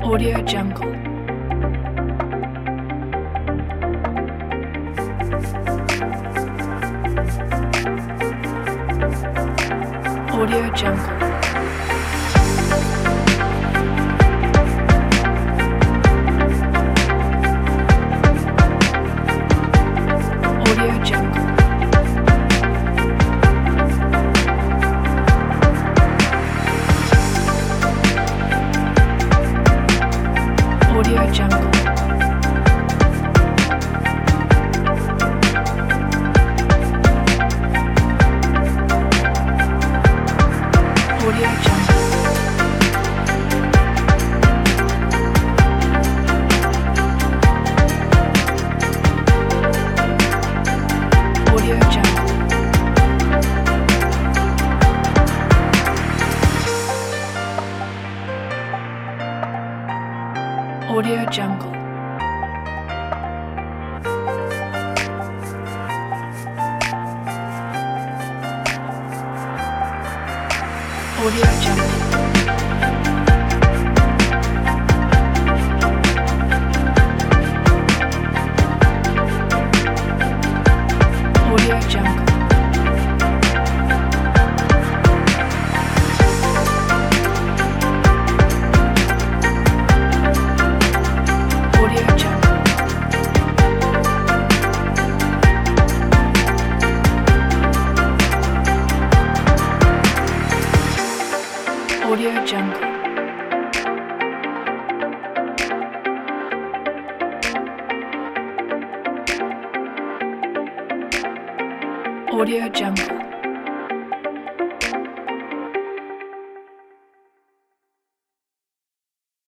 Audio Jungle. Audio Jungle. Audio Jungle. Audio Jungle. Audio Jungle. Audio Jungle. Audio Jungle. Audio Jungle. Audio Jungle. Audio Jungle. Audio Jungle. Audio Jungle.